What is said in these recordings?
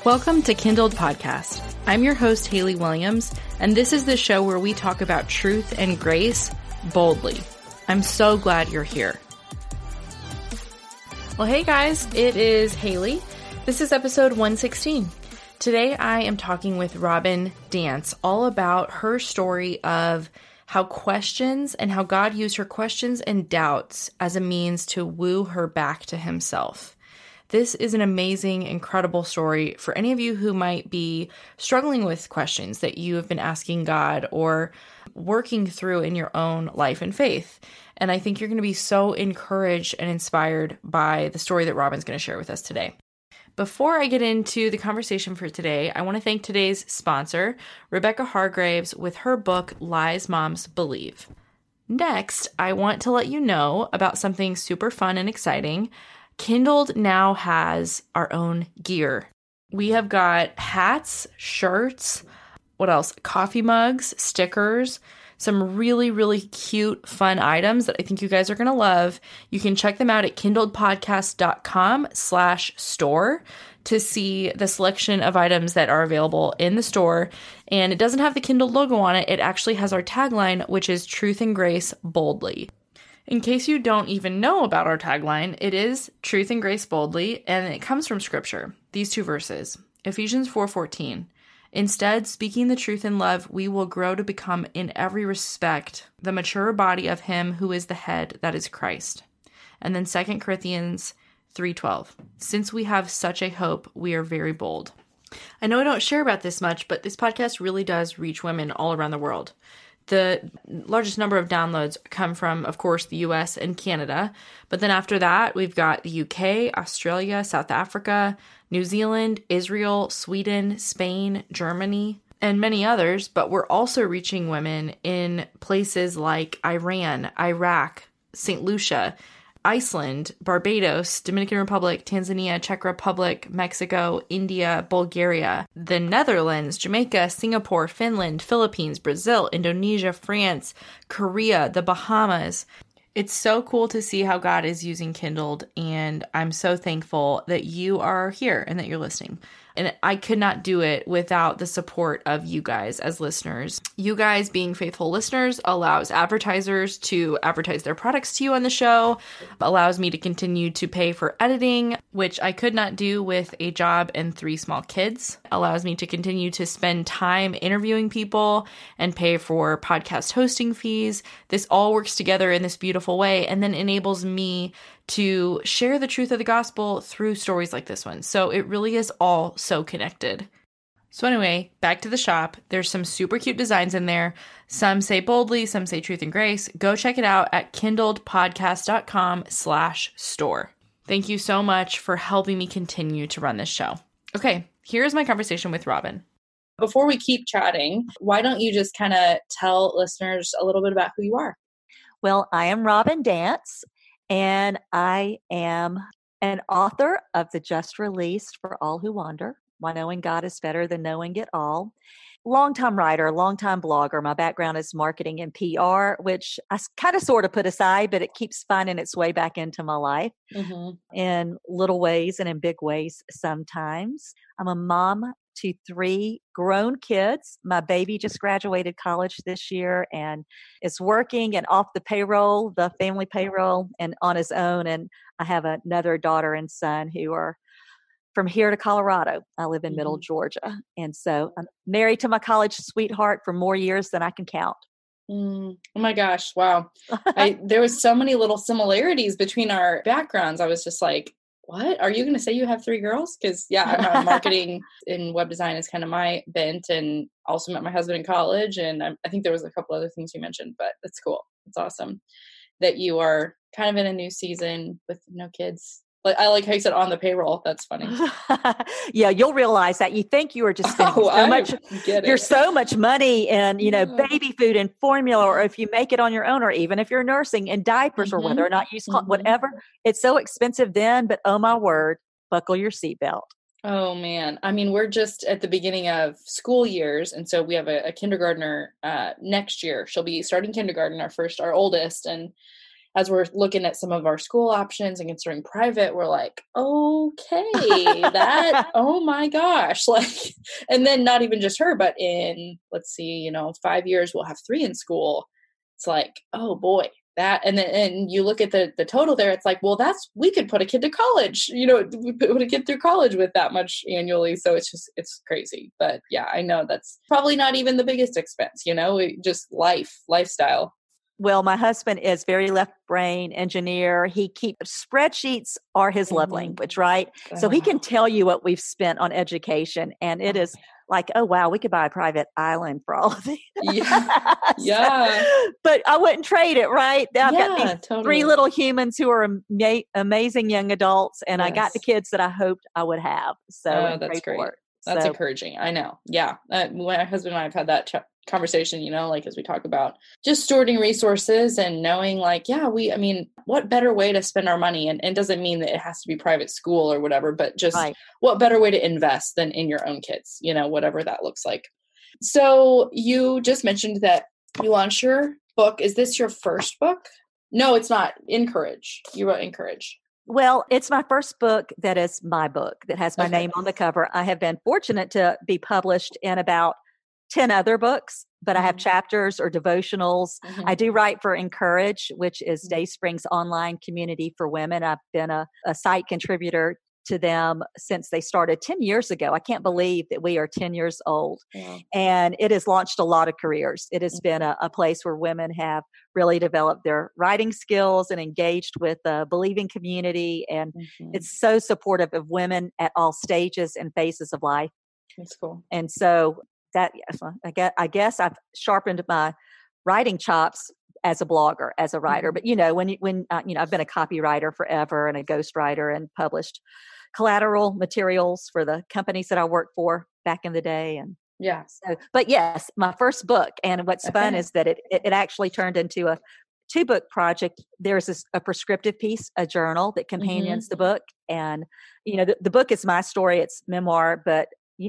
Welcome to Kindled Podcast. I'm your host, Haley Williams, and this is the show where we talk about truth and grace boldly. I'm so glad you're here. Well, hey guys, it is Haley. This is episode 116. Today I am talking with Robin Dance all about her story of how questions and how God used her questions and doubts as a means to woo her back to himself. This is an amazing, incredible story for any of you who might be struggling with questions that you have been asking God or working through in your own life and faith. And I think you're going to be so encouraged and inspired by the story that Robin's going to share with us today. Before I get into the conversation for today, I want to thank today's sponsor, Rebecca Hargraves, with her book, Lies Moms Believe. Next, I want to let you know about something super fun and exciting. Kindled now has our own gear. We have got hats, shirts, what else? Coffee mugs, stickers, some really, really cute, fun items that I think you guys are going to love. You can check them out at kindledpodcast.com/store to see the selection of items that are available in the store. And it doesn't have the Kindled logo on it. It actually has our tagline, which is Truth and Grace Boldly. In case you don't even know about our tagline, it is Truth and Grace Boldly, and it comes from Scripture. These two verses, Ephesians 4:14. Instead, speaking the truth in love, we will grow to become in every respect the mature body of him who is the head, that is Christ. And then 2 Corinthians 3:12. Since we have such a hope, we are very bold. I know I don't share about this much, but this podcast really does reach women all around the world. The largest number of downloads come from, of course, the US and Canada. But then after that, we've got the UK, Australia, South Africa, New Zealand, Israel, Sweden, Spain, Germany, and many others. But we're also reaching women in places like Iran, Iraq, St. Lucia, Iceland, Barbados, Dominican Republic, Tanzania, Czech Republic, Mexico, India, Bulgaria, the Netherlands, Jamaica, Singapore, Finland, Philippines, Brazil, Indonesia, France, Korea, the Bahamas. It's so cool to see how God is using Kindled, and I'm so thankful that you are here and that you're listening. And I could not do it without the support of you guys as listeners. You guys being faithful listeners allows advertisers to advertise their products to you on the show, allows me to continue to pay for editing, which I could not do with a job and 3 small kids, allows me to continue to spend time interviewing people and pay for podcast hosting fees. This all works together in this beautiful way and then enables me to share the truth of the gospel through stories like this one. So it really is all so connected. So anyway, back to the shop. There's some super cute designs in there. Some say boldly, some say truth and grace. Go check it out at kindledpodcast.com/store. Thank you so much for helping me continue to run this show. Okay, here's my conversation with Robin. Before we keep chatting, why don't you just kind of tell listeners a little bit about who you are? Well, I am Robin Dance. And I am an author of the just released For All Who Wander, Why Knowing God is Better Than Knowing It All. Longtime writer, longtime blogger. My background is marketing and PR, which I kind of sort of put aside, but it keeps finding its way back into my life in little ways and in big ways sometimes. I'm a mom to 3 grown kids. My baby just graduated college this year and is working and off the payroll, the family payroll, and on his own. And I have another daughter and son who are from here to Colorado. I live in Middle Georgia. And so I'm married to my college sweetheart for more years than I can count. Oh my gosh. Wow. There was so many little similarities between our backgrounds. I was just like, what? Are you going to say you have 3 girls? Because yeah, marketing and web design is kind of my bent, and also met my husband in college. And I think there was a couple other things you mentioned, but it's cool. It's awesome that you are kind of in a new season with no kids. Like I like how you said on the payroll. That's funny. Yeah, you'll realize that you think you are just spending so much money in, baby food and formula, or if you make it on your own, or even if you're nursing and diapers, or whether or not you whatever. It's so expensive then, but oh my word, buckle your seatbelt. Oh man. I mean, we're just at the beginning of school years. And so we have a kindergartner next year. She'll be starting kindergarten, our oldest. And as we're looking at some of our school options and considering private, we're like, okay, that, oh my gosh. Like, and then not even just her, but in, let's see, 5 years, we'll have 3 in school. It's like, oh boy, that, and then, and you look at the total there, it's like, well, we could put a kid to college, we put a kid through college with that much annually. So it's crazy. But yeah, I know that's probably not even the biggest expense, just lifestyle. Well, my husband is very left brain engineer. He keeps spreadsheets are his love language, right? So he can tell you what we've spent on education, and it is like, oh wow, we could buy a private island for all of these. Yeah. But I wouldn't trade it, right? I've got these totally. 3 little humans who are amazing young adults, and I got the kids that I hoped I would have. So that's great. That's encouraging. I know. Yeah. My husband and I have had that conversation, like as we talk about just stewarding resources and knowing like, what better way to spend our money? And it doesn't mean that it has to be private school or whatever, but just what better way to invest than in your own kids, whatever that looks like. So you just mentioned that you launched your book. Is this your first book? No, it's not. Encourage. You wrote Encourage. Well, it's my first book that is my book that has my name on the cover. I have been fortunate to be published in about 10 other books, but I have chapters or devotionals. I do write for Encourage, which is Dayspring's online community for women. I've been a site contributor to them since they started 10 years ago. I can't believe that we are 10 years old. Yeah. And it has launched a lot of careers. It has been a place where women have really developed their writing skills and engaged with the believing community. And it's so supportive of women at all stages and phases of life. That's cool. And so that, I guess I've sharpened my writing chops as a blogger, as a writer. But when I've been a copywriter forever and a ghostwriter and published collateral materials for the companies that I worked for back in the day. And so, but yes, my first book. And what's fun is that it actually turned into a 2-book project. There's a prescriptive piece, a journal that companions the book. And, the book is my story. It's memoir, but,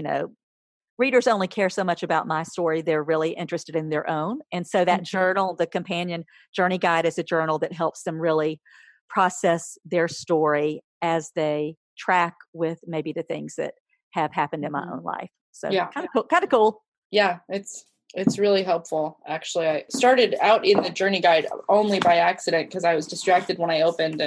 readers only care so much about my story. They're really interested in their own. And so that journal, the companion journey guide, is a journal that helps them really process their story as they track with maybe the things that have happened in my own life. So kind of cool. Yeah, it's really helpful. Actually, I started out in the journey guide only by accident because I was distracted when I opened,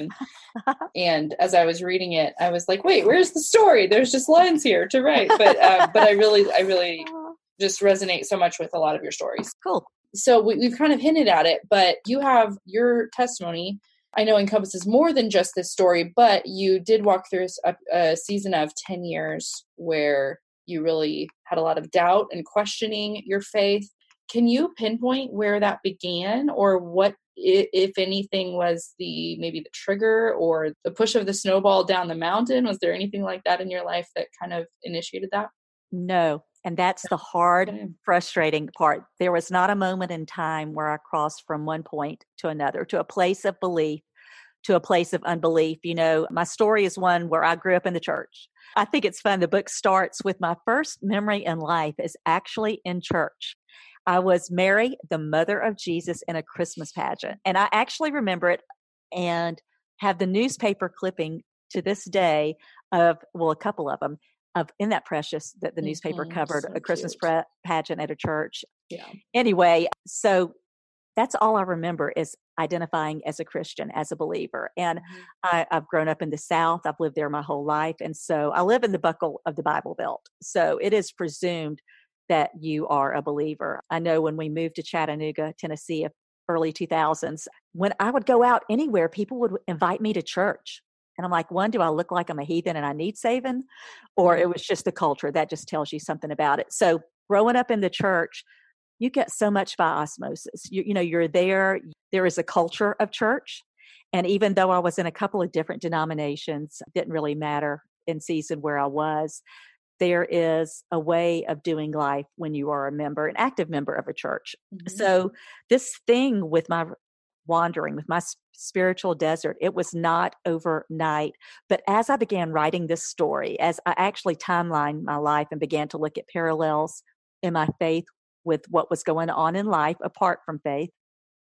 and as I was reading it, I was like, "Wait, where's the story? There's just lines here to write." But I really just resonate so much with a lot of your stories. Cool. So we've kind of hinted at it, but you have your testimony. I know encompasses more than just this story, but you did walk through a season of 10 years where you really had a lot of doubt and questioning your faith. Can you pinpoint where that began, or what, if anything, was maybe the trigger or the push of the snowball down the mountain? Was there anything like that in your life that kind of initiated that? No. And that's the hard, frustrating part. There was not a moment in time where I crossed from one point to another, to a place of belief, to a place of unbelief. My story is one where I grew up in the church. I think it's fun. The book starts with my first memory in life is actually in church. I was Mary, the mother of Jesus, in a Christmas pageant. And I actually remember it and have the newspaper clipping to this day of, a couple of them, in that Precious, that the newspaper covered a Christmas pageant at a church. Yeah. Anyway, so that's all I remember is identifying as a Christian, as a believer. And I've grown up in the South. I've lived there my whole life. And so I live in the buckle of the Bible Belt. So it is presumed that you are a believer. I know when we moved to Chattanooga, Tennessee, early 2000s, when I would go out anywhere, people would invite me to church. And I'm like, one, do I look like I'm a heathen and I need saving? Or it was just the culture that just tells you something about it. So growing up in the church, you get so much by osmosis. You're there. There is a culture of church. And even though I was in a couple of different denominations, it didn't really matter in season where I was. There is a way of doing life when you are an active member of a church. So this thing with my wandering, with my spiritual desert, it was not overnight. But as I began writing this story, as I actually timelined my life and began to look at parallels in my faith with what was going on in life apart from faith,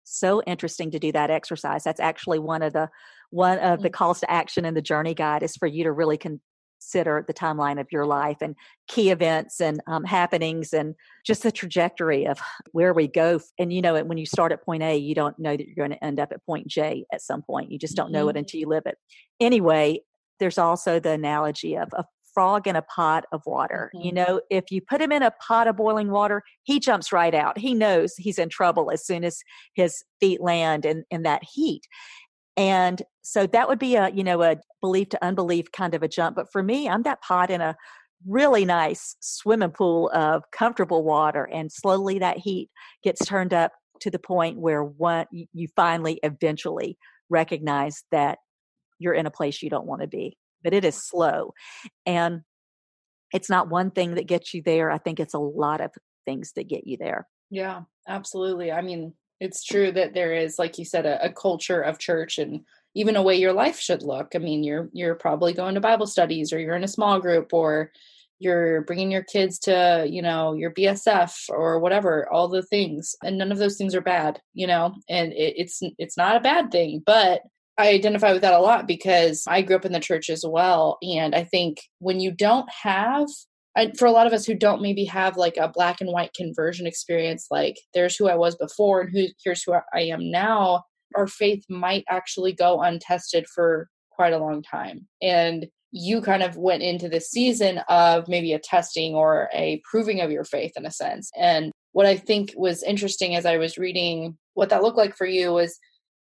so interesting to do that exercise. That's actually one of the calls to action in the journey guide is for you to really consider the timeline of your life and key events and happenings and just the trajectory of where we go. And when you start at point A, you don't know that you're going to end up at point J at some point. You just don't know it until you live it. Anyway, there's also the analogy of a frog in a pot of water. If you put him in a pot of boiling water, he jumps right out. He knows he's in trouble as soon as his feet land in that heat. And so that would be a belief to unbelief kind of a jump. But for me, I'm that pot in a really nice swimming pool of comfortable water. And slowly that heat gets turned up to the point where you finally eventually recognize that you're in a place you don't want to be. But it is slow. And it's not one thing that gets you there. I think it's a lot of things that get you there. Yeah, absolutely. I mean, it's true that there is, like you said, a culture of church and even a way your life should look. I mean, you're probably going to Bible studies, or you're in a small group, or you're bringing your kids to, your BSF or whatever, all the things. And none of those things are bad, and it's not a bad thing, but I identify with that a lot because I grew up in the church as well. And I think when you don't have, for a lot of us who don't maybe have like a black and white conversion experience, like there's who I was before and here's who I am now, our faith might actually go untested for quite a long time. And you kind of went into this season of maybe a testing or a proving of your faith in a sense. And what I think was interesting as I was reading what that looked like for you was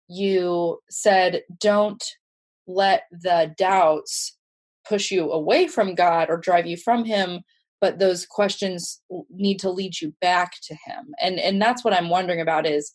you said, don't let the doubts push you away from God or drive you from him, but those questions need to lead you back to him. And that's what I'm wondering about is,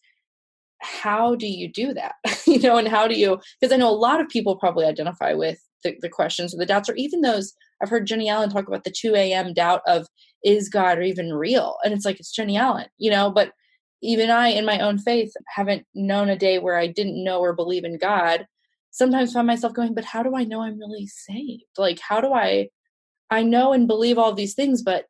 how do you do that? And how do you, because I know a lot of people probably identify with the questions or the doubts, or even those, I've heard Jenny Allen talk about the 2 a.m. doubt of, is God even real? And it's like, it's Jenny Allen, but even I, in my own faith, haven't known a day where I didn't know or believe in God. Sometimes find myself going, but how do I know I'm really saved? Like, how do I know and believe all these things, but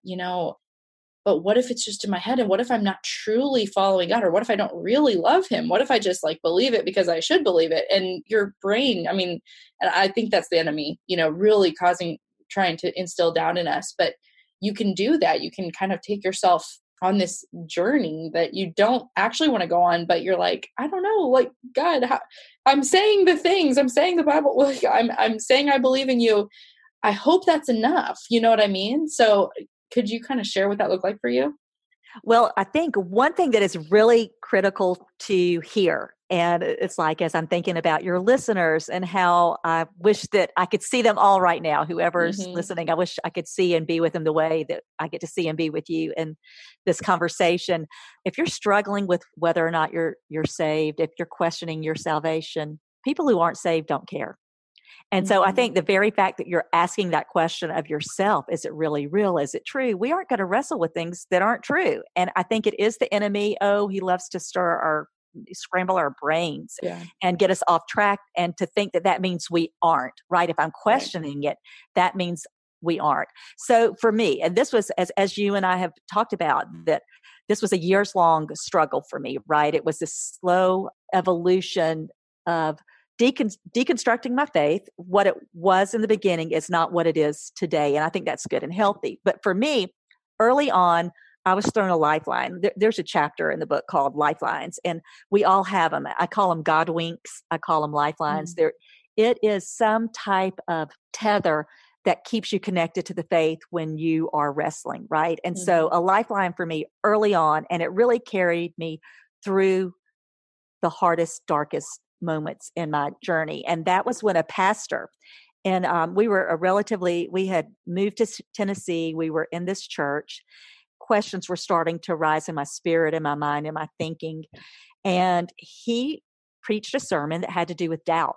but what if it's just in my head? And what if I'm not truly following God? Or what if I don't really love him? What if I just like believe it because I should believe it? And your brain, and I think that's the enemy, really trying to instill doubt in us. But you can do that. You can kind of take yourself on this journey that you don't actually want to go on, but you're like, I don't know, like, God, I'm saying the things, I'm saying the Bible, like, I'm saying I believe in you. I hope that's enough. You know what I mean? So could you kind of share what that looked like for you? Well, I think one thing that is really critical to hear, and it's like as I'm thinking about your listeners and how I wish that I could see them all right now, whoever's listening, I wish I could see and be with them the way that I get to see and be with you in this conversation. If you're struggling with whether or not you're saved, if you're questioning your salvation, people who aren't saved don't care. And so I think the very fact that you're asking that question of yourself, is it really real? Is it true? We aren't going to wrestle with things that aren't true. And I think it is the enemy. He loves to scramble our brains and get us off track, and to think that means we aren't, right? If I'm questioning it, that means we aren't. So for me, and this was, as you and I have talked about, that this was a years-long struggle for me, right? It was this slow evolution of deconstructing my faith. What it was in the beginning is not what it is today. And I think that's good and healthy. But for me, early on, I was thrown a lifeline. There's a chapter in the book called Lifelines, and we all have them. I call them God winks. I call them lifelines. It is some type of tether that keeps you connected to the faith when you are wrestling, right? And so a lifeline for me early on, and it really carried me through the hardest, darkest moments in my journey. And that was when a pastor, and we had moved to Tennessee. We were in this church. Questions were starting to rise in my spirit, in my mind, in my thinking. And he preached a sermon that had to do with doubt.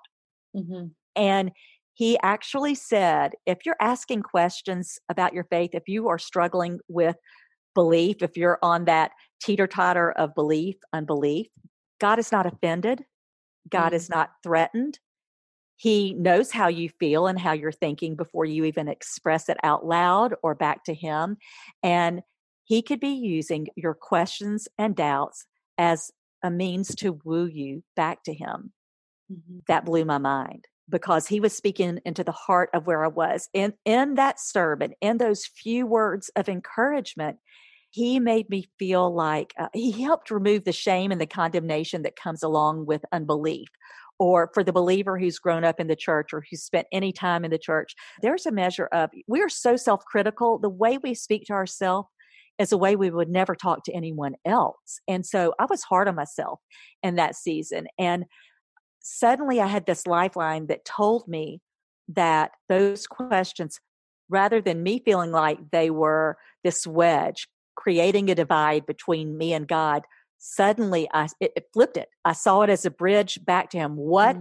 And he actually said, if you're asking questions about your faith, if you are struggling with belief, if you're on that teeter-totter of belief, unbelief, God is not offended. God is not threatened. He knows how you feel and how you're thinking before you even express it out loud or back to him. And he could be using your questions and doubts as a means to woo you back to him. Mm-hmm. That blew my mind because he was speaking into the heart of where I was. In that sermon, in those few words of encouragement, he made me feel like he helped remove the shame and the condemnation that comes along with unbelief. Or for the believer who's grown up in the church or who's spent any time in the church, there's a measure of, we are so self-critical. The way we speak to ourselves is a way we would never talk to anyone else. And so I was hard on myself in that season. And suddenly I had this lifeline that told me that those questions, rather than me feeling like they were this wedge creating a divide between me and God, suddenly it flipped it. I saw it as a bridge back to him. What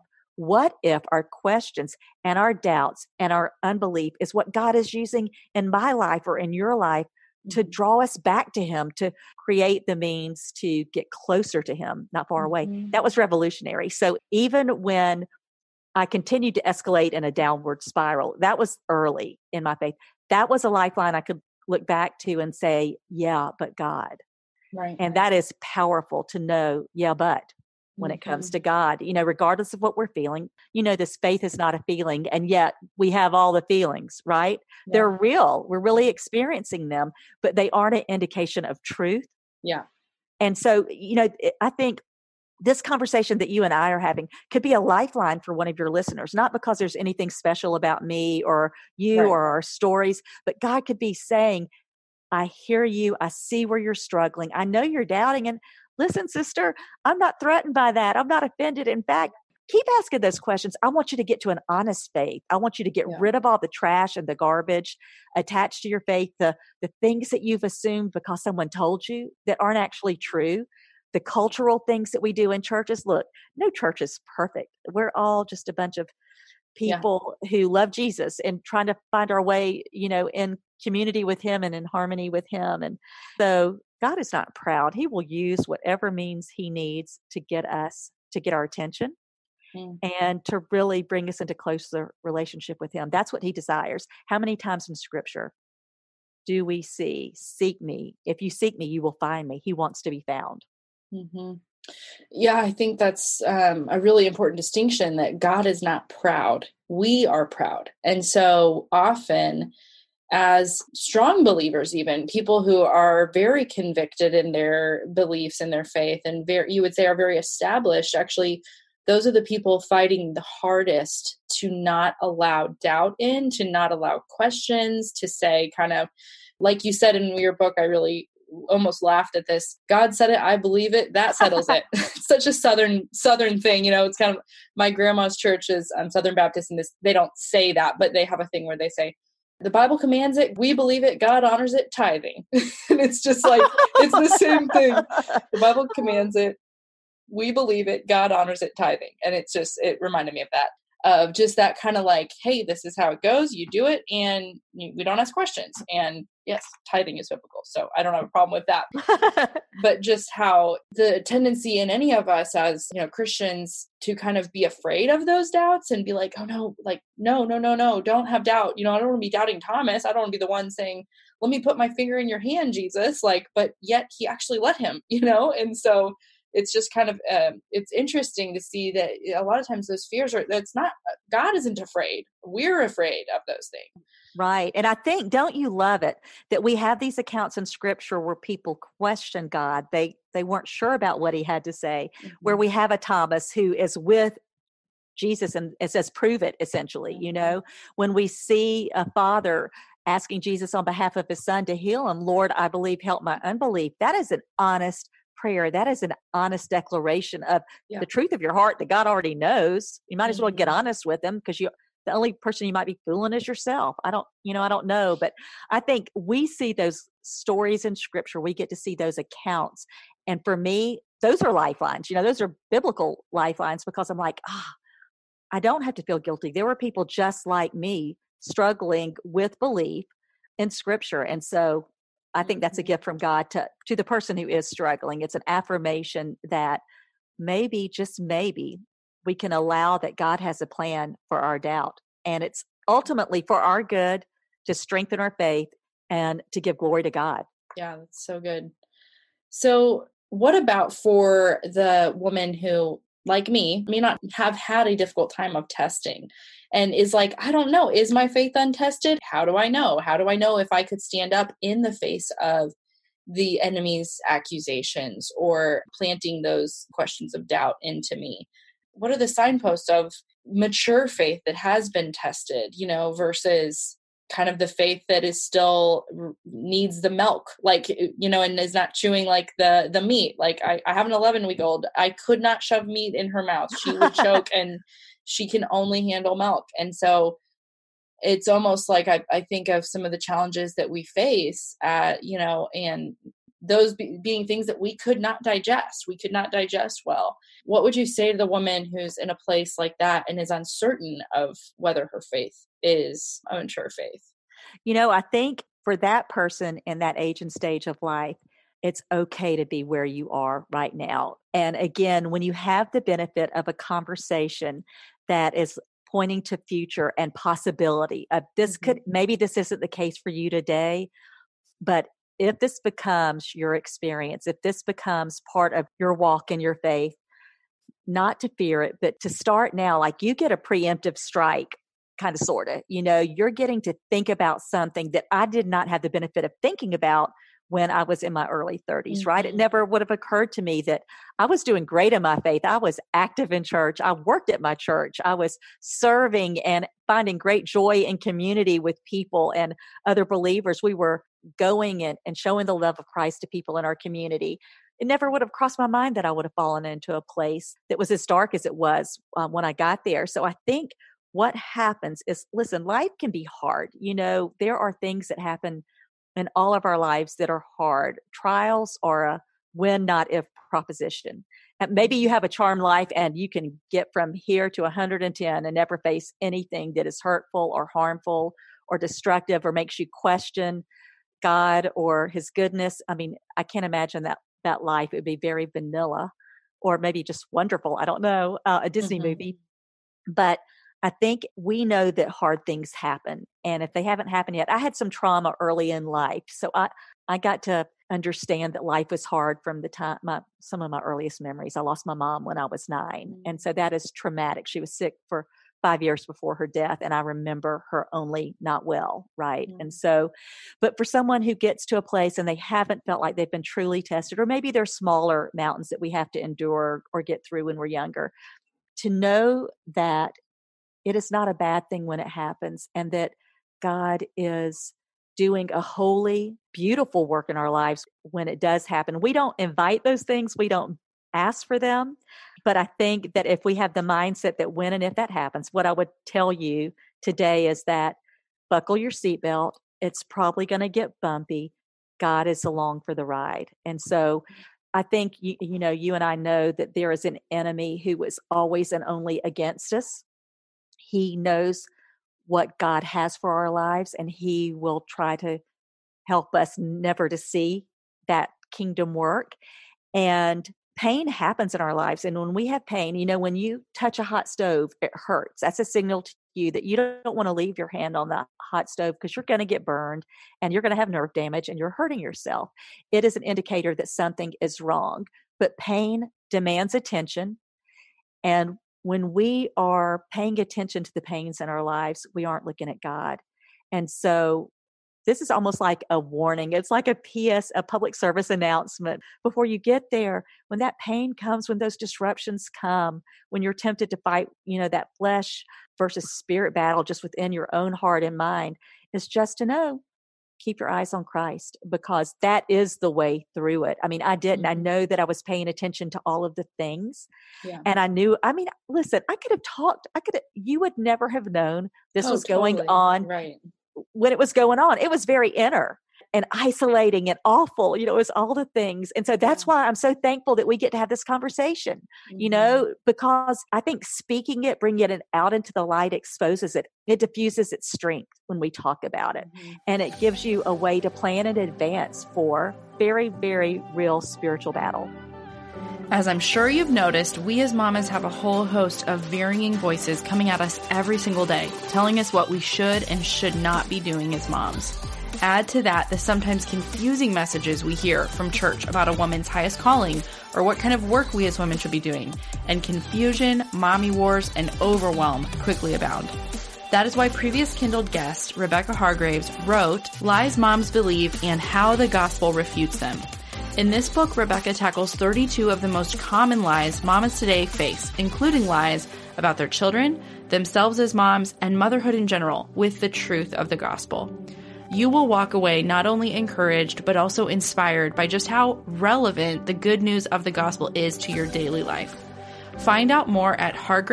if our questions and our doubts and our unbelief is what God is using in my life or in your life to draw us back to him, to create the means to get closer to him, not far away. That was revolutionary. So even when I continued to escalate in a downward spiral, that was early in my faith. That was a lifeline I could look back to and say, yeah, but God. Right. And that is powerful to know, yeah, but when it comes to God, regardless of what we're feeling, this faith is not a feeling. And yet we have all the feelings, right? Yeah. They're real. We're really experiencing them, but they aren't an indication of truth. Yeah. And so, I think this conversation that you and I are having could be a lifeline for one of your listeners, not because there's anything special about me or you or our stories, but God could be saying, I hear you. I see where you're struggling. I know you're doubting. And listen, sister, I'm not threatened by that. I'm not offended. In fact, keep asking those questions. I want you to get to an honest faith. I want you to get rid of all the trash and the garbage attached to your faith, the things that you've assumed because someone told you that aren't actually true, the cultural things that we do in churches. Look, no church is perfect. We're all just a bunch of people who love Jesus and trying to find our way, in community with him and in harmony with him. And so God is not proud. He will use whatever means he needs to get our attention and to really bring us into closer relationship with him. That's what he desires. How many times in scripture do we see, seek me? If you seek me, you will find me. He wants to be found. Mm-hmm. Yeah, I think that's a really important distinction, that God is not proud. We are proud. And so often, as strong believers, even people who are very convicted in their beliefs and their faith and you would say are very established, actually, those are the people fighting the hardest to not allow doubt in, to not allow questions, to say kind of, like you said in your book, I really almost laughed at this. God said it, I believe it, that settles it. Such a southern thing, it's kind of, my grandma's church is Southern Baptist, and they don't say that, but they have a thing where they say, the Bible commands it, we believe it, God honors it, tithing. And it's just like, it's the same thing. The Bible commands it, we believe it, God honors it, tithing. And it reminded me of that. Of just that kind of like, hey, this is how it goes. You do it, and we don't ask questions. And yes, tithing is biblical, so I don't have a problem with that. But just how the tendency in any of us as Christians to kind of be afraid of those doubts and be like, oh no, like no, don't have doubt. I don't want to be doubting Thomas. I don't want to be the one saying, let me put my finger in your hand, Jesus. But yet he actually let him. And so. It's just kind of, it's interesting to see that a lot of times those fears that's not, God isn't afraid. We're afraid of those things. Right. And I think, don't you love it that we have these accounts in scripture where people question God. They weren't sure about what he had to say, where we have a Thomas who is with Jesus and it says, prove it, essentially, when we see a father asking Jesus on behalf of his son to heal him, Lord, I believe, help my unbelief. That is an honest prayer. That is an honest declaration of the truth of your heart that God already knows. You might as well get honest with him, because the only person you might be fooling is yourself. I don't know, but I think we see those stories in scripture. We get to see those accounts. And for me, those are lifelines, those are biblical lifelines, because I'm like, I don't have to feel guilty. There were people just like me struggling with belief in scripture. And so I think that's a gift from God to the person who is struggling. It's an affirmation that maybe, just maybe, we can allow that God has a plan for our doubt. And it's ultimately for our good, to strengthen our faith and to give glory to God. Yeah, that's so good. So What about for the woman who, like me, may not have had a difficult time of testing and is like, I don't know, is my faith untested? How do I know? How do I know if I could stand up in the face of the enemy's accusations or planting those questions of doubt into me? What are the signposts of mature faith that has been tested, versus kind of the faith that is still needs the milk, and is not chewing like the meat. Like I have an 11-week-old. I could not shove meat in her mouth. She would choke and she can only handle milk. And so it's almost like I think of some of the challenges that we face, and those being things that we could not digest. We could not digest well. What would you say to the woman who's in a place like that and is uncertain of whether her faith is a mature faith? I think for that person in that age and stage of life, it's okay to be where you are right now. And again, when you have the benefit of a conversation that is pointing to future and possibility of maybe this isn't the case for you today, but if this becomes your experience, if this becomes part of your walk in your faith, not to fear it, but to start now, like you get a preemptive strike, kind of, sort of, you're getting to think about something that I did not have the benefit of thinking about when I was in my early 30s, right? It never would have occurred to me that I was doing great in my faith. I was active in church. I worked at my church. I was serving and finding great joy in community with people and other believers. We were going and showing the love of Christ to people in our community. It never would have crossed my mind that I would have fallen into a place that was as dark as it was when I got there. So I think what happens is, listen, life can be hard. There are things that happen in all of our lives that are hard. Trials are a when, not if proposition. And maybe you have a charmed life and you can get from here to 110 and never face anything that is hurtful or harmful or destructive or makes you question God or his goodness. I mean, I can't imagine that life. It would be very vanilla or maybe just wonderful. I don't know, a Disney movie. But I think we know that hard things happen. And if they haven't happened yet, I had some trauma early in life. So I got to understand that life was hard from the time, some of my earliest memories. I lost my mom when I was 9. And so that is traumatic. She was sick for 5 years before her death. And I remember her only not well. Right. And so, but for someone who gets to a place and they haven't felt like they've been truly tested, or maybe they're smaller mountains that we have to endure or get through when we're younger, to know that it is not a bad thing when it happens, and that God is doing a holy, beautiful work in our lives when it does happen. We don't invite those things. We don't ask for them. But I think that if we have the mindset that when and if that happens, what I would tell you today is that buckle your seatbelt. It's probably going to get bumpy. God is along for the ride. And so I think, you and I know that there is an enemy who is always and only against us. He knows what God has for our lives, and he will try to help us never to see that kingdom work. And pain happens in our lives. And when we have pain, when you touch a hot stove, it hurts. That's a signal to you that you don't want to leave your hand on the hot stove because you're going to get burned and you're going to have nerve damage and you're hurting yourself. It is an indicator that something is wrong. But pain demands attention. And when we are paying attention to the pains in our lives, we aren't looking at God. And so this is almost like a warning. It's like a PS, a public service announcement. Before you get there, when that pain comes, when those disruptions come, when you're tempted to fight, that flesh versus spirit battle just within your own heart and mind, is just to know, keep your eyes on Christ, because that is the way through it. I mean, I didn't. I know that I was paying attention to all of the things. Yeah. And I knew, listen, I could have talked. You would never have known this was going on. Right. When it was going on, it was very inner and isolating and awful. It was all the things. And so that's why I'm so thankful that we get to have this conversation, because I think speaking it, bringing it out into the light exposes it. It diffuses its strength when we talk about it. And it gives you a way to plan in advance for very, very real spiritual battle. As I'm sure you've noticed, we as mamas have a whole host of varying voices coming at us every single day, telling us what we should and should not be doing as moms. Add to that the sometimes confusing messages we hear from church about a woman's highest calling or what kind of work we as women should be doing, and confusion, mommy wars, and overwhelm quickly abound. That is why previous Kindled guest Rebecca Hargraves wrote Lies Moms Believe and How the Gospel Refutes Them. In this book, Rebecca tackles 32 of the most common lies mamas today face, including lies about their children, themselves as moms, and motherhood in general, with the truth of the gospel. You will walk away not only encouraged, but also inspired by just how relevant the good news of the gospel is to your daily life. Find out more at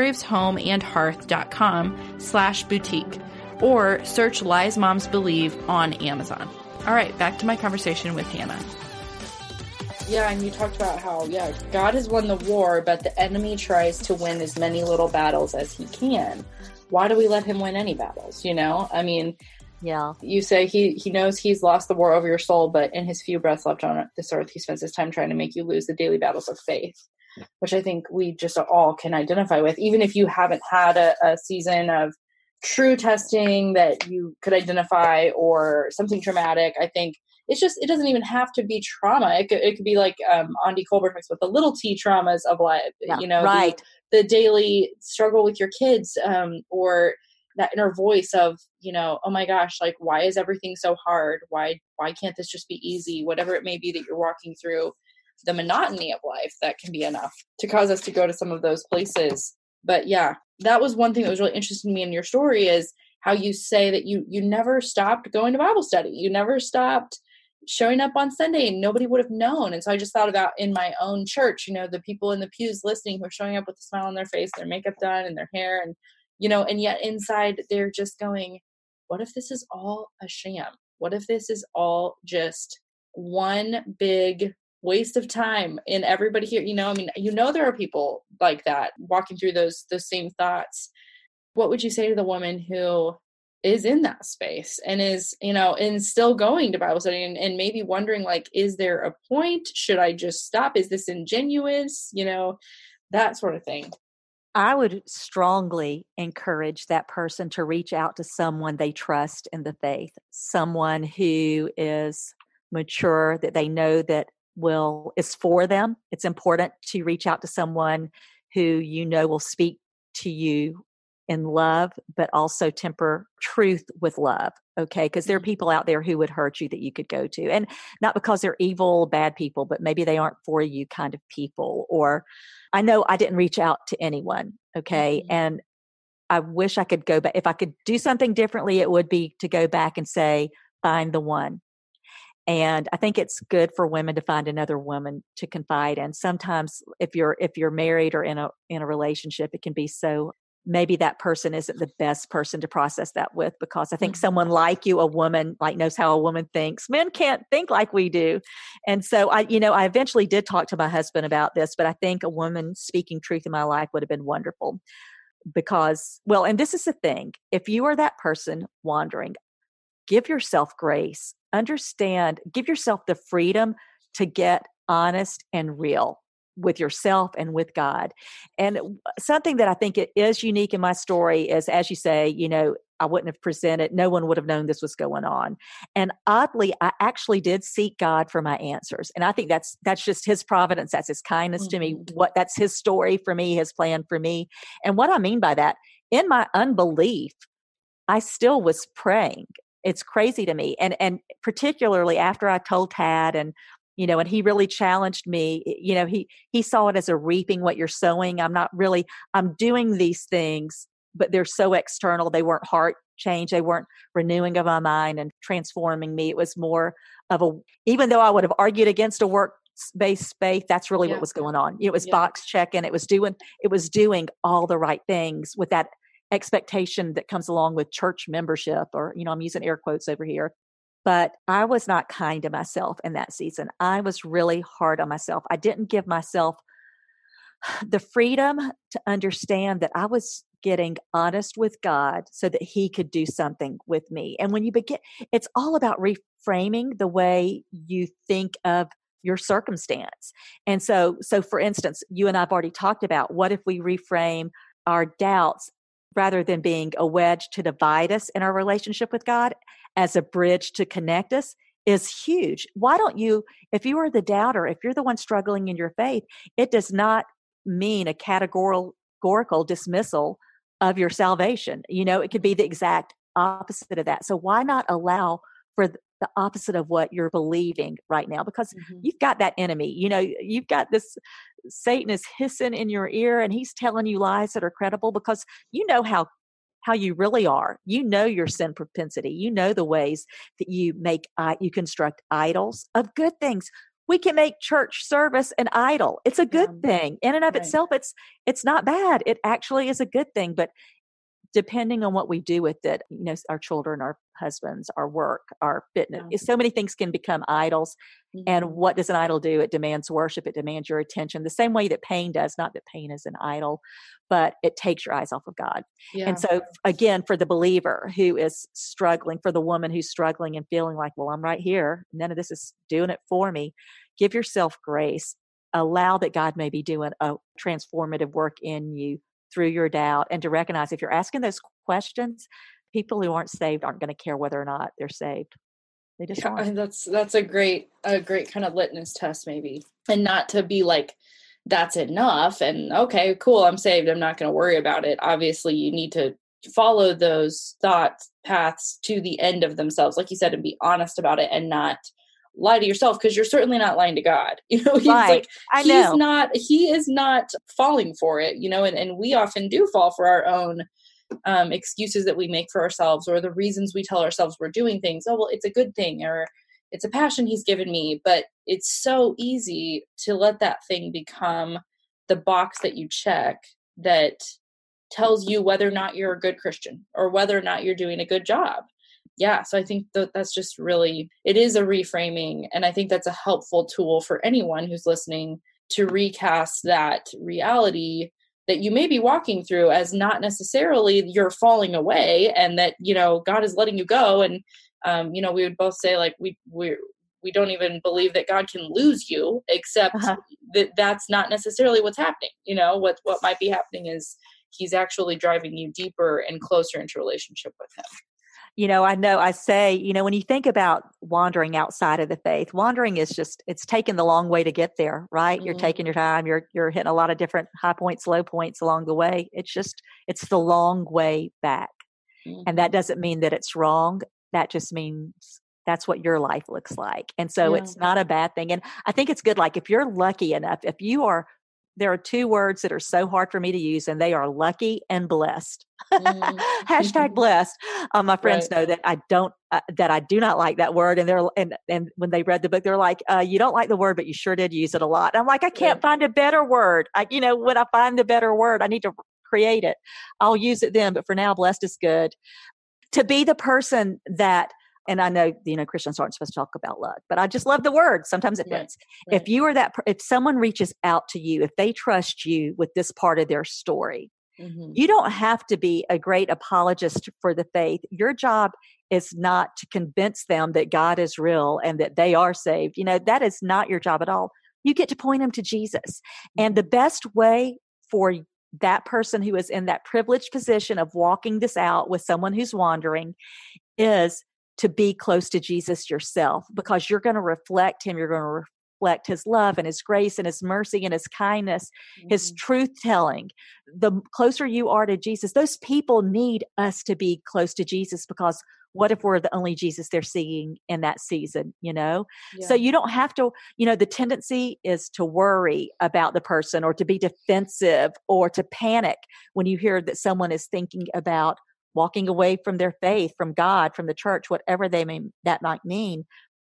hargraveshomeandhearth.com/boutique or search Lies Moms Believe on Amazon. All right, back to my conversation with Hannah. Yeah, and you talked about how, God has won the war, but the enemy tries to win as many little battles as he can. Why do we let him win any battles? I mean, yeah, you say he knows he's lost the war over your soul, but in his few breaths left on this earth, he spends his time trying to make you lose the daily battles of faith, which I think we just all can identify with. Even if you haven't had a season of true testing that you could identify or something traumatic, I think it doesn't even have to be trauma. It could be like Andy Colbert talks about the little T traumas of life, right. the daily struggle with your kids, or that inner voice of, oh my gosh, like, why is everything so hard? Why can't this just be easy? Whatever it may be that you're walking through, the monotony of life, that can be enough to cause us to go to some of those places. But yeah, that was one thing that was really interesting to me in your story, is how you say that you never stopped going to Bible study. You never stopped showing up on Sunday, and nobody would have known. And so I just thought about in my own church, the people in the pews listening who are showing up with a smile on their face, their makeup done and their hair, and and yet inside they're just going, what if this is all a sham? What if this is all just one big waste of time? And everybody here, there are people like that walking through those same thoughts. What would you say to the woman who is in that space and is, and still going to Bible study and maybe wondering, like, is there a point? Should I just stop? Is this ingenuous? That sort of thing. I would strongly encourage that person to reach out to someone they trust in the faith, someone who is mature, that they know that is for them. It's important to reach out to someone who will speak to you in love, but also temper truth with love. Okay. Because there are people out there who would hurt you that you could go to, and not because they're evil, bad people, but maybe they aren't for you kind of people. Or I know I didn't reach out to anyone. Okay. Mm-hmm. And I wish I could go back. If I could do something differently, it would be to go back and say, find the one. And I think it's good for women to find another woman to confide in. Sometimes if you're married or in a relationship, it can be so, maybe that person isn't the best person to process that with, because I think someone like you, a woman, like, knows how a woman thinks. Men can't think like we do. And so I eventually did talk to my husband about this, but I think a woman speaking truth in my life would have been wonderful, because, and this is the thing, if you are that person wandering, give yourself grace, understand, give yourself the freedom to get honest and real with yourself and with God. And something that I think it is unique in my story is, as you say, I wouldn't have presented, no one would have known this was going on. And oddly, I actually did seek God for my answers. And I think that's just his providence. That's his kindness to me. That's his story for me, his plan for me. And what I mean by that, in my unbelief, I still was praying. It's crazy to me. And particularly after I told Tad, and he really challenged me. He saw it as a reaping what you're sowing. I'm doing these things, but they're so external. They weren't heart change. They weren't renewing of my mind and transforming me. It was more of even though I would have argued against a work-based faith, that's really what was going on. It was box checking. It was doing all the right things with that expectation that comes along with church membership, or, I'm using air quotes over here. But I was not kind to myself in that season. I was really hard on myself. I didn't give myself the freedom to understand that I was getting honest with God so that he could do something with me. And when you begin, it's all about reframing the way you think of your circumstance. And so for instance, you and I have already talked about, what if we reframe our doubts rather than being a wedge to divide us in our relationship with God, as a bridge to connect us, is huge. Why don't you, if you are the doubter, if you're the one struggling in your faith, it does not mean a categorical dismissal of your salvation. It could be the exact opposite of that. So why not allow for the opposite of what you're believing right now? Because you've got that enemy. You've got this Satan is hissing in your ear, and he's telling you lies that are credible, because you know how you really are. You know your sin propensity. You know the ways that you construct idols of good things. We can make church service an idol. It's a good thing in and of itself. It's not bad. It actually is a good thing. But depending on what we do with it, our children, our husbands, our work, our fitness, so many things can become idols. And what does an idol do? It demands worship. It demands your attention, the same way that pain does. Not that pain is an idol, but it takes your eyes off of God. Yeah. And so again, for the believer who is struggling, for the woman who's struggling and feeling like, well, I'm right here, none of this is doing it for me, give yourself grace. Allow that God may be doing a transformative work in you through your doubt, and to recognize if you're asking those questions, people who aren't saved aren't going to care whether or not they're saved. They just aren't. That's a great kind of litmus test, maybe. And not to be like, that's enough. And okay, cool, I'm saved, I'm not going to worry about it. Obviously, you need to follow those thought paths to the end of themselves, like you said, and be honest about it and not lie to yourself, because you're certainly not lying to God. He's right. He is not falling for it, and we often do fall for our own excuses that we make for ourselves, or the reasons we tell ourselves we're doing things. Oh, well, it's a good thing, or it's a passion he's given me. But it's so easy to let that thing become the box that you check that tells you whether or not you're a good Christian, or whether or not you're doing a good job. Yeah, so I think that's just really, it is a reframing. And I think that's a helpful tool for anyone who's listening to recast that reality that you may be walking through as not necessarily you're falling away, and that, God is letting you go. And, we would both say, like, we don't even believe that God can lose you, except that's not necessarily what's happening. What might be happening is he's actually driving you deeper and closer into relationship with him. I know I say, when you think about wandering outside of the faith, wandering is it's taking the long way to get there, right? You're taking your time. You're hitting a lot of different high points, low points along the way. It's the long way back. And that doesn't mean that it's wrong. That just means that's what your life looks like. And so it's not a bad thing. And I think it's good. Like, if you're lucky enough, there are two words that are so hard for me to use, and they are lucky and blessed. Hashtag blessed. My friends know that I do not like that word. And when they read the book, they're like, you don't like the word, but you sure did use it a lot. And I'm like, I can't find a better word. When I find the better word, I need to create it. I'll use it then. But for now, blessed is good. To be the person that, and I know, Christians aren't supposed to talk about luck, but I just love the word. Sometimes it fits. Right. If you are if someone reaches out to you, if they trust you with this part of their story, you don't have to be a great apologist for the faith. Your job is not to convince them that God is real and that they are saved. That is not your job at all. You get to point them to Jesus. And the best way for that person who is in that privileged position of walking this out with someone who's wandering is to be close to Jesus yourself, because you're going to reflect him. You're going to reflect his love and his grace and his mercy and his kindness, his truth telling. The closer you are to Jesus, those people need us to be close to Jesus, because what if we're the only Jesus they're seeing in that season, So you don't have to, the tendency is to worry about the person, or to be defensive, or to panic when you hear that someone is thinking about walking away from their faith, from God, from the church, whatever that might mean.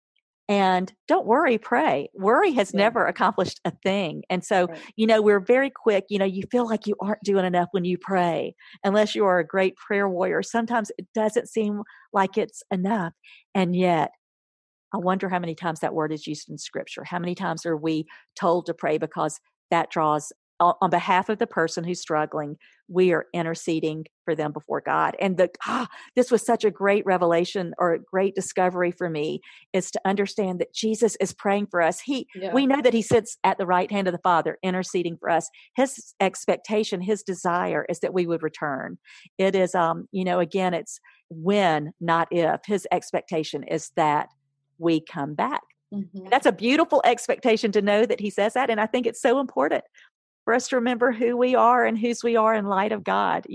And don't worry, pray. Worry has never accomplished a thing. And so, we're very quick, you feel like you aren't doing enough when you pray, unless you are a great prayer warrior. Sometimes it doesn't seem like it's enough. And yet, I wonder how many times that word is used in Scripture. How many times are we told to pray because that draws on behalf of the person who's struggling, we are interceding for them before God. And this was such a great revelation or a great discovery for me, is to understand that Jesus is praying for us. We know that he sits at the right hand of the Father, interceding for us. His expectation, his desire is that we would return. It is, again, it's when, not if. His expectation is that we come back. Mm-hmm. That's a beautiful expectation to know that he says that. And I think it's so important for us to remember who we are and whose we are in light of God.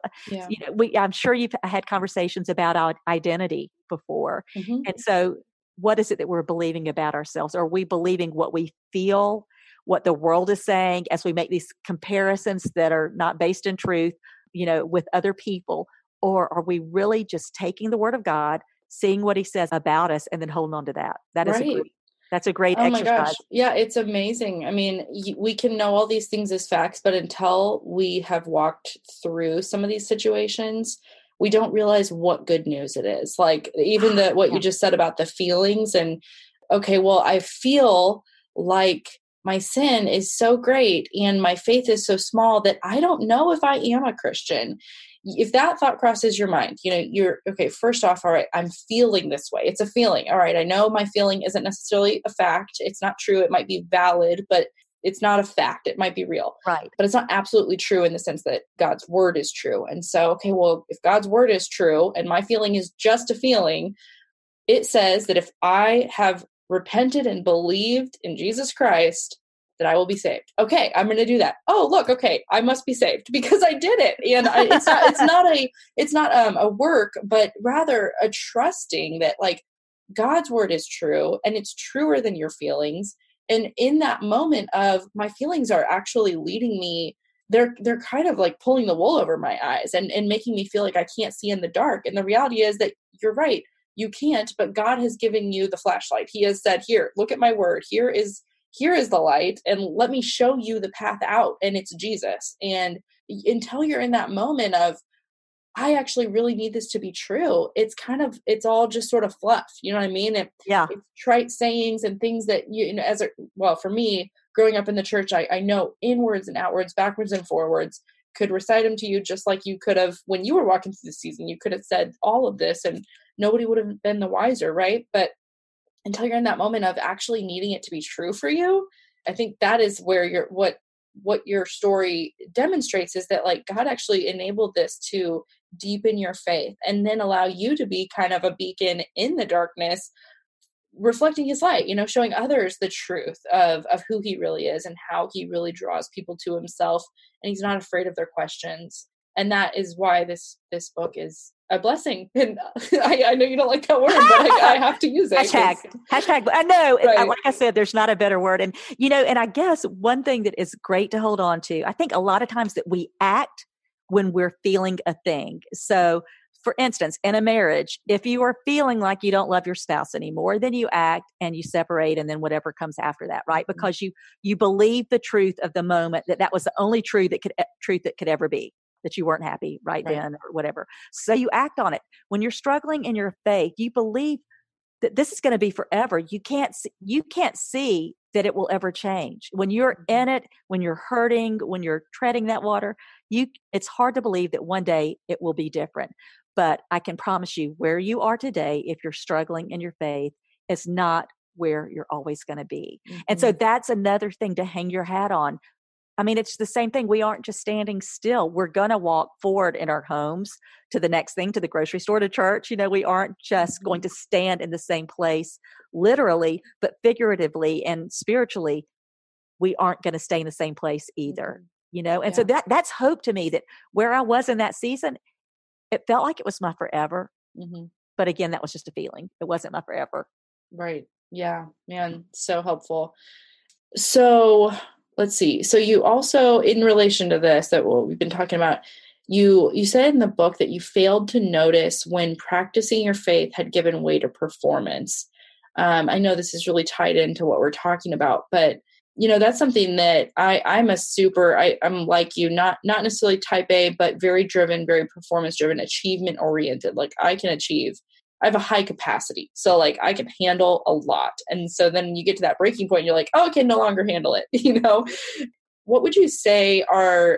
I'm sure you've had conversations about our identity before. Mm-hmm. And so what is it that we're believing about ourselves? Are we believing what we feel, what the world is saying, as we make these comparisons that are not based in truth, with other people? Or are we really just taking the word of God, seeing what he says about us, and then holding on to that? That's a great exercise. My gosh. Yeah, it's amazing. I mean, we can know all these things as facts, but until we have walked through some of these situations, we don't realize what good news it is. Like even what you just said about the feelings and, okay, well, I feel like my sin is so great and my faith is so small that I don't know if I am a Christian. If that thought crosses your mind, you're okay. First off, all right, I'm feeling this way. It's a feeling. All right. I know my feeling isn't necessarily a fact. It's not true. It might be valid, but it's not a fact. It might be real. Right. But it's not absolutely true in the sense that God's word is true. And so, okay, well, if God's word is true and my feeling is just a feeling, it says that if I have repented and believed in Jesus Christ, that I will be saved. Okay, I'm going to do that. Oh, look, okay, I must be saved because I did it. And it's not a work, but rather a trusting that like God's word is true and it's truer than your feelings. And in that moment of my feelings are actually leading me, they're kind of like pulling the wool over my eyes and making me feel like I can't see in the dark. And the reality is that you're right. You can't, but God has given you the flashlight. He has said, here, look at my word. Here is the light, and let me show you the path out, and it's Jesus. And until you're in that moment of, I actually really need this to be true, it's all just sort of fluff. You know what I mean? It's trite sayings and things that, for me, growing up in the church, I know inwards and outwards, backwards and forwards, could recite them to you just like you could have when you were walking through the season. You could have said all of this and nobody would have been the wiser, right? But until you're in that moment of actually needing it to be true for you, I think that is where what your story demonstrates is that like God actually enabled this to deepen your faith and then allow you to be kind of a beacon in the darkness, reflecting his light, showing others the truth of who he really is and how he really draws people to himself. And he's not afraid of their questions. And that is why this book is a blessing. And I know you don't like that word, but I have to use it. Hashtag. I know. Right. Like I said, there's not a better word. And, and I guess one thing that is great to hold on to, I think a lot of times that we act when we're feeling a thing. So for instance, in a marriage, if you are feeling like you don't love your spouse anymore, then you act and you separate and then whatever comes after that, right? Because you believe the truth of the moment that was the only truth that could ever be, that you weren't happy right then or whatever. So you act on it. When you're struggling in your faith, you believe that this is going to be forever. You can't see that it will ever change. When you're in it, when you're hurting, when you're treading that water, it's hard to believe that one day it will be different. But I can promise you where you are today, if you're struggling in your faith, is not where you're always going to be. Mm-hmm. And so that's another thing to hang your hat on. I mean, it's the same thing. We aren't just standing still. We're going to walk forward in our homes to the next thing, to the grocery store, to church. We aren't just going to stand in the same place, literally, but figuratively and spiritually, we aren't going to stay in the same place either, And so that's hope to me, that where I was in that season, it felt like it was my forever. Mm-hmm. But again, that was just a feeling. It wasn't my forever. Right. Yeah, man. So helpful. So let's see. So you also, in relation to this, that what we've been talking about, you said in the book that you failed to notice when practicing your faith had given way to performance. I know this is really tied into what we're talking about, but that's something that I'm like you, not necessarily type A, but very driven, very performance driven, achievement oriented. Like I have a high capacity. So like I can handle a lot. And so then you get to that breaking point, you're like, oh, I can no longer handle it, what would you say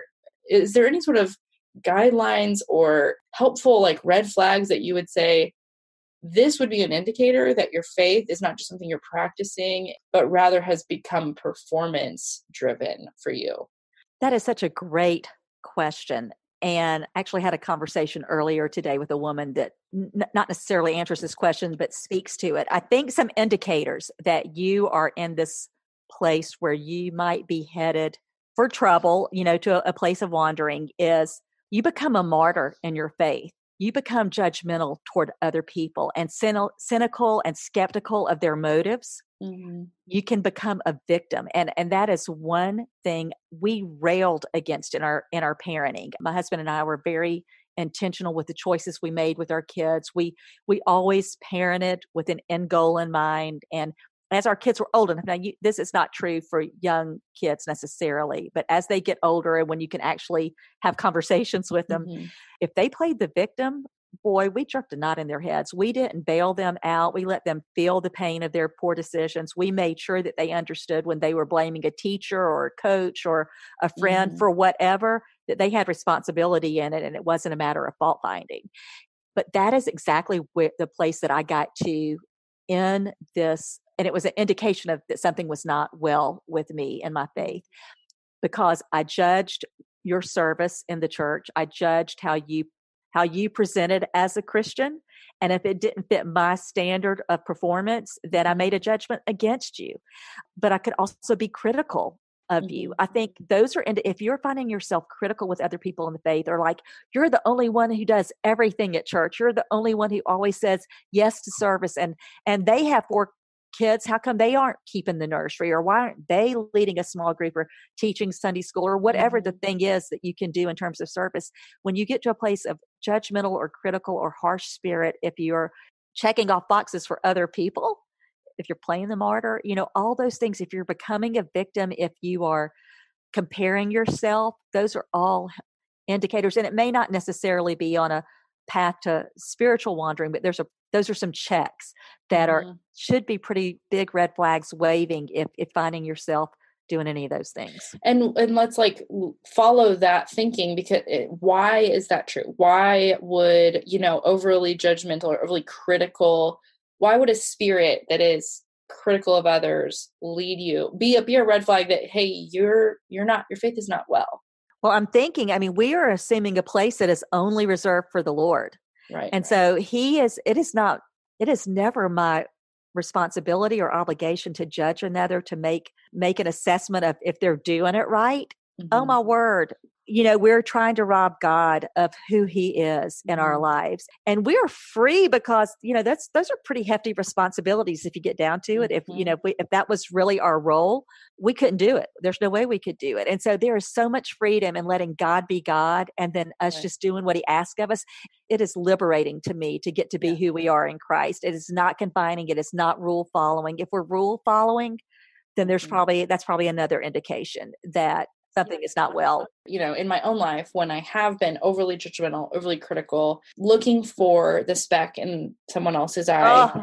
is there any sort of guidelines or helpful like red flags that you would say this would be an indicator that your faith is not just something you're practicing, but rather has become performance driven for you? That is such a great question. And I actually had a conversation earlier today with a woman that not necessarily answers this question, but speaks to it. I think some indicators that you are in this place where you might be headed for trouble, to a place of wandering, is you become a martyr in your faith. You become judgmental toward other people and cynical and skeptical of their motives. Mm-hmm. You can become a victim. And that is one thing we railed against in our parenting. My husband and I were very intentional with the choices we made with our kids. We always parented with an end goal in mind. And as our kids were old enough, now this is not true for young kids necessarily, but as they get older and when you can actually have conversations with them, Mm-hmm. if they played the victim, boy, we dropped a knot in their heads. We didn't bail them out. We let them feel the pain of their poor decisions. We made sure that they understood when they were blaming a teacher or a coach or a friend Mm-hmm. for whatever, that they had responsibility in it and it wasn't a matter of fault finding. But that is exactly the place that I got to in this. And it was an indication of that something was not well with me and my faith, because I judged your service in the church. I judged how you presented as a Christian. And if it didn't fit my standard of performance, then I made a judgment against you. But I could also be critical of you. I think those are, if you're finding yourself critical with other people in the faith, or like, you're the only one who does everything at church. You're the only one who always says yes to service. And they have 4 kids. How come they aren't keeping the nursery, or why aren't they leading a small group or teaching Sunday school, or whatever the thing is that you can do in terms of service? When you get to a place of judgmental or critical or harsh spirit, if you're checking off boxes for other people, if you're playing the martyr, all those things, if you're becoming a victim, if you are comparing yourself, those are all indicators. And it may not necessarily be on a path to spiritual wandering, but those are some checks that should be pretty big red flags waving if finding yourself doing any of those things. And let's follow that thinking, because why is that true? Why would, overly judgmental or overly critical, why would a spirit that is critical of others lead you, be a red flag that, hey, your faith is not well? Well, I'm thinking, we are assuming a place that is only reserved for the Lord. Right. And so it is never my responsibility or obligation to judge another, to make an assessment of if they're doing it right. Mm-hmm. Oh my word. We're trying to rob God of who he is in our lives. And we're free because, those are pretty hefty responsibilities if you get down to it. If that was really our role, we couldn't do it. There's no way we could do it. And so there is so much freedom in letting God be God and then us just doing what he asks of us. It is liberating to me to get to be who we are in Christ. It is not confining. It is not rule following. If we're rule following, then that's probably another indication that something is not well. In my own life, when I have been overly judgmental, overly critical, looking for the speck in someone else's eye,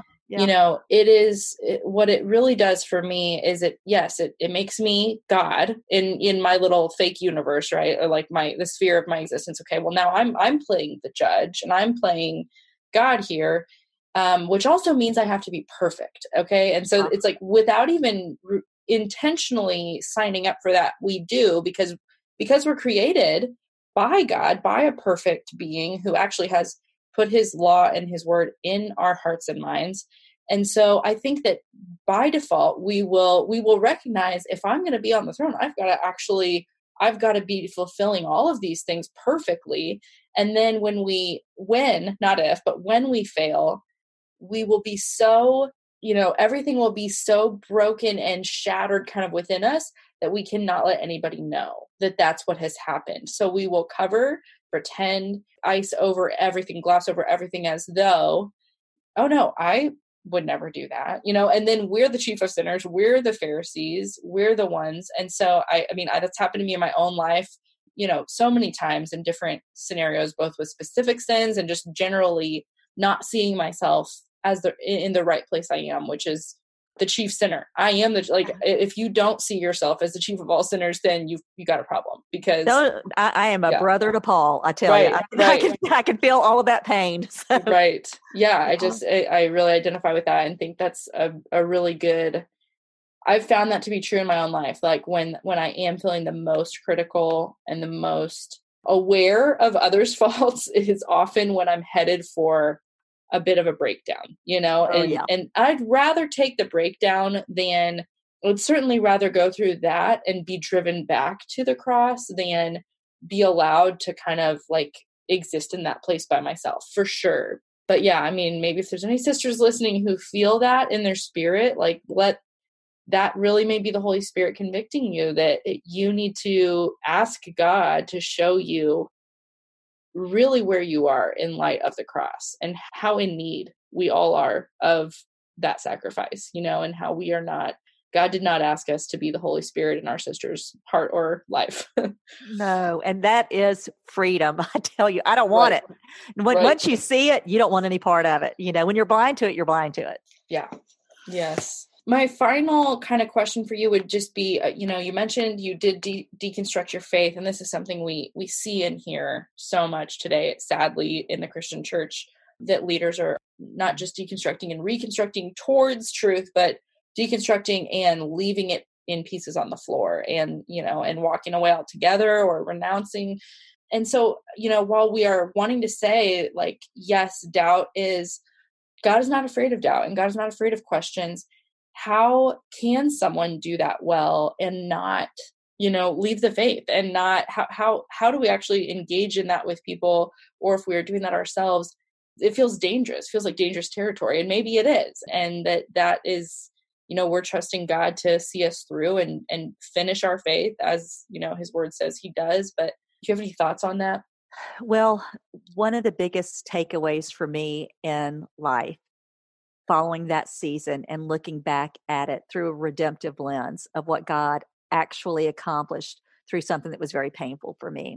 what it really does for me is it makes me God in my little fake universe, right? Or like the sphere of my existence. Okay, well now I'm playing the judge and I'm playing God here, which also means I have to be perfect. Okay, and so it's like without even intentionally signing up for that, we do because we're created by God, by a perfect being who actually has put his law and his word in our hearts and minds. And so I think that by default we will recognize, if I'm going to be on the throne, I've got to be fulfilling all of these things perfectly. And then when we fail, we will be so, everything will be so broken and shattered kind of within us that we cannot let anybody know that that's what has happened. So we will pretend, ice over everything, gloss over everything as though, oh no, I would never do that, and then we're the chief of sinners. We're the Pharisees. We're the ones. And so that's happened to me in my own life, so many times in different scenarios, both with specific sins and just generally not seeing myself as in the right place I am, which is the chief sinner. I am if you don't see yourself as the chief of all sinners, then you got a problem, because no, I am a brother to Paul. I tell you, I can feel all of that pain. So. Right. Yeah. I really identify with that and think that's a really good, I've found that to be true in my own life. Like when I am feeling the most critical and the most aware of others' faults is often when I'm headed for a bit of a breakdown, and I'd rather take the breakdown than, I'd certainly rather go through that and be driven back to the cross than be allowed to kind of like exist in that place by myself, for sure. But yeah, I mean, maybe if there's any sisters listening who feel that in their spirit, like let that really may be the Holy Spirit convicting you that you need to ask God to show you really where you are in light of the cross and how in need we all are of that sacrifice, and how we are not, God did not ask us to be the Holy Spirit in our sister's heart or life. No. And that is freedom. I tell you, I don't want it. Once you see it, you don't want any part of it. When you're blind to it, you're blind to it. Yeah. Yes. My final kind of question for you would just be, you mentioned you did deconstruct your faith, and this is something we see and hear so much today, sadly, in the Christian church, that leaders are not just deconstructing and reconstructing towards truth, but deconstructing and leaving it in pieces on the floor and, and walking away altogether or renouncing. And so, while we are wanting to say, like, yes, God is not afraid of doubt and God is not afraid of questions, how can someone do that well and not, leave the faith, and not, how do we actually engage in that with people? Or if we are doing that ourselves, it feels dangerous, feels like dangerous territory. And maybe it is. And that is, we're trusting God to see us through and finish our faith as, his word says he does. But do you have any thoughts on that? Well, one of the biggest takeaways for me in life, following that season and looking back at it through a redemptive lens of what God actually accomplished through something that was very painful for me,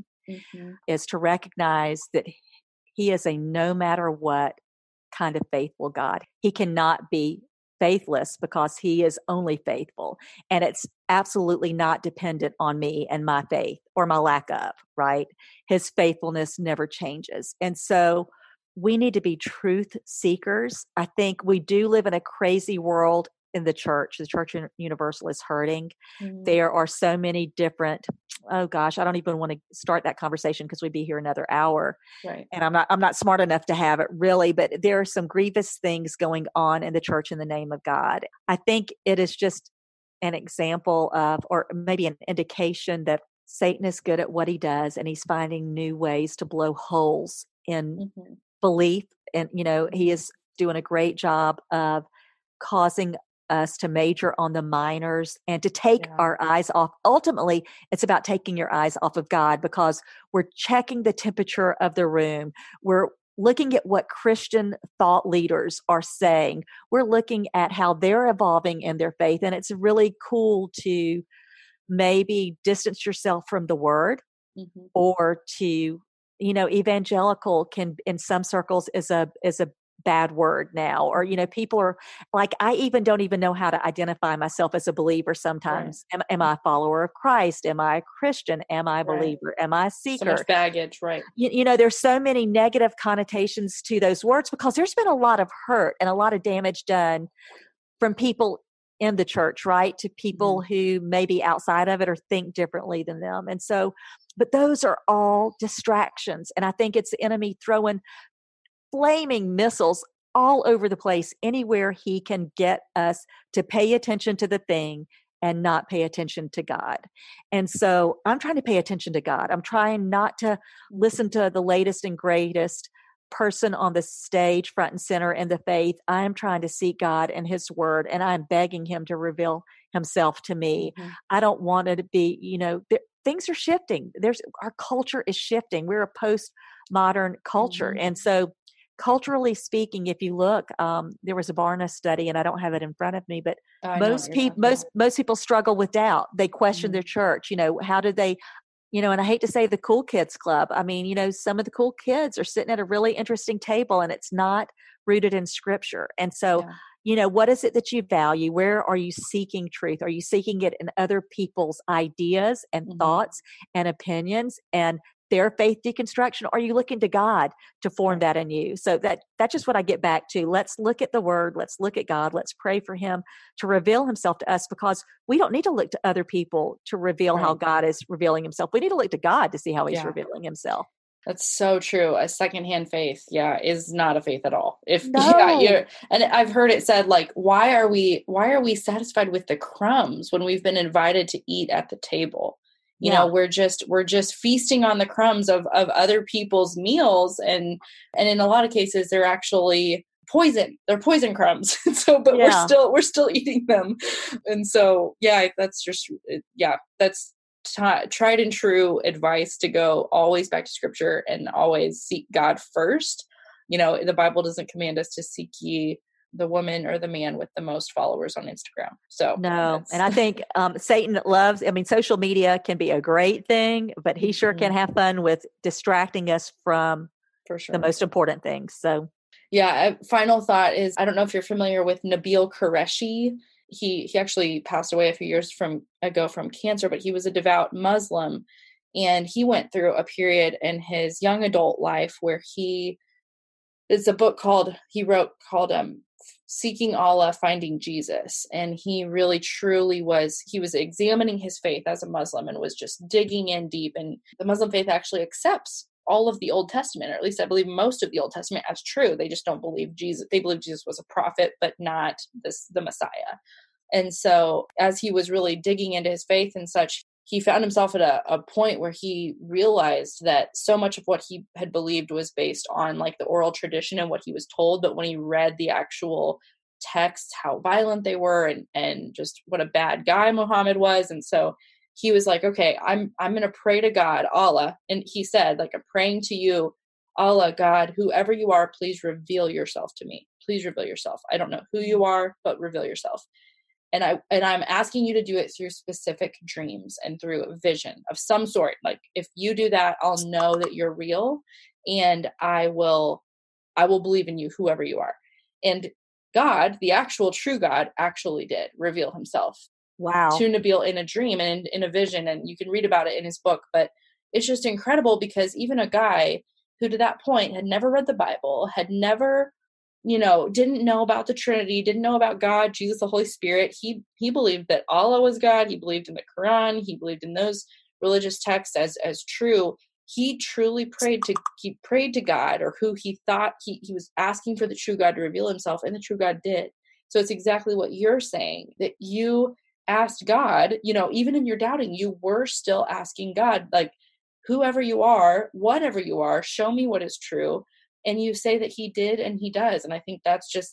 is to recognize that he is a no matter what kind of faithful God. He cannot be faithless because he is only faithful. And it's absolutely not dependent on me and my faith or my lack of, right? His faithfulness never changes. And so we need to be truth seekers. I think we do live in a crazy world in the church. The Church Universal is hurting. There are so many different, oh gosh, I don't even want to start that conversation because we'd be here another hour. Right. And I'm not smart enough to have it really, but there are some grievous things going on in the church in the name of God. I think it is just an example of, or maybe an indication that Satan is good at what he does, and he's finding new ways to blow holes in belief. And, he is doing a great job of causing us to major on the minors and to take our eyes off. Ultimately, it's about taking your eyes off of God, because we're checking the temperature of the room. We're looking at what Christian thought leaders are saying. We're looking at how they're evolving in their faith. And it's really cool to maybe distance yourself from the word, or to, evangelical can in some circles is a bad word now, or, people are like, I don't even know how to identify myself as a believer sometimes. Right. Am I a follower of Christ? Am I a Christian? Am I a believer? Am I a seeker? So much baggage, right? There's so many negative connotations to those words, because there's been a lot of hurt and a lot of damage done from people in the church, right? To people who may be outside of it or think differently than them. And so, but those are all distractions. And I think it's the enemy throwing flaming missiles all over the place, anywhere he can get us to pay attention to the thing and not pay attention to God. And so I'm trying to pay attention to God. I'm trying not to listen to the latest and greatest person on the stage, front and center in the faith. I'm trying to seek God and his word, and I'm begging him to reveal himself to me. I don't want it to be, things are shifting. Our culture is shifting. We're a postmodern culture. And so culturally speaking, if you look, there was a Barna study, and I don't have it in front of me, but most people struggle with doubt. They question their church. How do they, and I hate to say the cool kids club. I mean, some of the cool kids are sitting at a really interesting table, and it's not rooted in scripture. And so, what is it that you value? Where are you seeking truth? Are you seeking it in other people's ideas and thoughts and opinions and their faith deconstruction? Or are you looking to God to form that in you? So that's just what I get back to. Let's look at the Word. Let's look at God. Let's pray for Him to reveal Himself to us, because we don't need to look to other people to reveal how God is revealing Himself. We need to look to God to see how He's revealing Himself. That's so true. A secondhand faith, is not a faith at all. And I've heard it said, like, why are we satisfied with the crumbs when we've been invited to eat at the table? You know, we're just feasting on the crumbs of other people's meals. And in a lot of cases, they're actually poison. They're poison crumbs. But we're still eating them. And so, that's just, that's tried and true advice to go always back to Scripture and always seek God first. The Bible doesn't command us to seek ye the woman or the man with the most followers on Instagram. So no. And I think Satan loves, social media can be a great thing, but he sure can have fun with distracting us from the most important things. So final thought is, I don't know if you're familiar with Nabil Qureshi. He actually passed away a few years ago from cancer, but he was a devout Muslim, and he went through a period in his young adult life where it's a book he wrote called Seeking Allah, Finding Jesus. And he really truly he was examining his faith as a Muslim and was just digging in deep. And the Muslim faith actually accepts all of the Old Testament, or at least I believe most of the Old Testament, as true. They just don't believe Jesus. They believe Jesus was a prophet, but not the Messiah. And so as he was really digging into his faith and such, he found himself at a point where he realized that so much of what he had believed was based on like the oral tradition and what he was told. But when he read the actual text, how violent they were and just what a bad guy Muhammad was. And so he was like, okay, I'm going to pray to God, Allah. And he said, like, I'm praying to you, Allah, God, whoever you are, please reveal yourself to me. Please reveal yourself. I don't know who you are, but reveal yourself. And I'm asking you to do it through specific dreams and through a vision of some sort. Like, if you do that, I'll know that you're real, and I will believe in you, whoever you are. And God, the actual true God, actually did reveal Himself. Wow. To Nabil in a dream and in a vision. And you can read about it in his book, but it's just incredible because even a guy who to that point had never read the Bible, had never, didn't know about the Trinity, didn't know about God, Jesus, the Holy Spirit. He believed that Allah was God. He believed in the Quran. He believed in those religious texts as true. He truly prayed to God, or who he thought he was asking for the true God to reveal Himself, and the true God did. So it's exactly what you're saying, that you asked God, even in your doubting, you were still asking God, like, whoever you are, whatever you are, show me what is true. And you say that He did, and He does. And I think that's just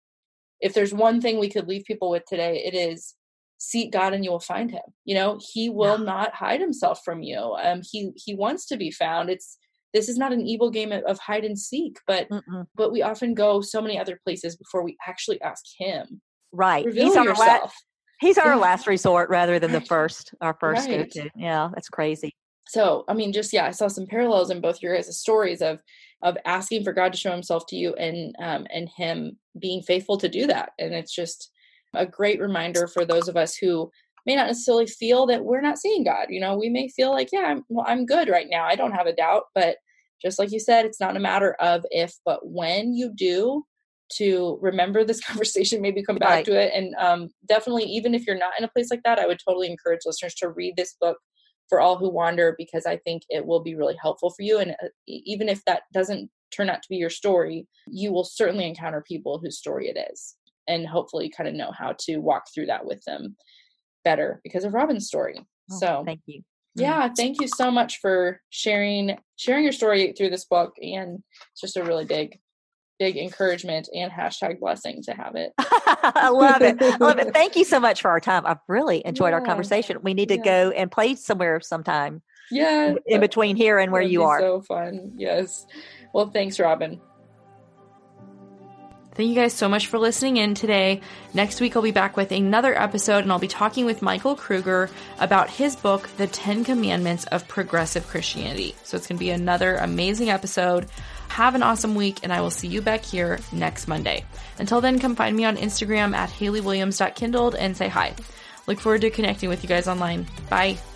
if there's one thing we could leave people with today, it is seek God and you will find Him. He will not hide Himself from you. He wants to be found. This is not an evil game of hide and seek, but we often go so many other places before we actually ask Him. Right. Reveal yourself. He's our last resort rather than our first Right. go-to. Yeah, that's crazy. So, I mean, I saw some parallels in both your guys' stories of asking for God to show Himself to you and Him being faithful to do that. And it's just a great reminder for those of us who may not necessarily feel that we're not seeing God. We may feel like, I'm good right now. I don't have a doubt. But just like you said, it's not a matter of if, but when you do, to remember this conversation, maybe come back to it. And definitely, even if you're not in a place like that, I would totally encourage listeners to read this book, For All Who Wander, because I think it will be really helpful for you. And even if that doesn't turn out to be your story, you will certainly encounter people whose story it is, and hopefully kind of know how to walk through that with them better because of Robin's story. So thank you. Yeah, thank you so much for sharing your story through this book. And it's just a really big encouragement and #blessing to have it. I love it. Thank you so much for our time. I've really enjoyed our conversation. We need to go and play somewhere sometime. Yeah. In between here and where you are. So fun. Yes. Well, thanks, Robin. Thank you guys so much for listening in today. Next week, I'll be back with another episode, and I'll be talking with Michael Kruger about his book, The 10 Commandments of Progressive Christianity. So it's going to be another amazing episode. Have an awesome week, and I will see you back here next Monday. Until then, come find me on Instagram at HaleyWilliams.kindled and say hi. Look forward to connecting with you guys online. Bye.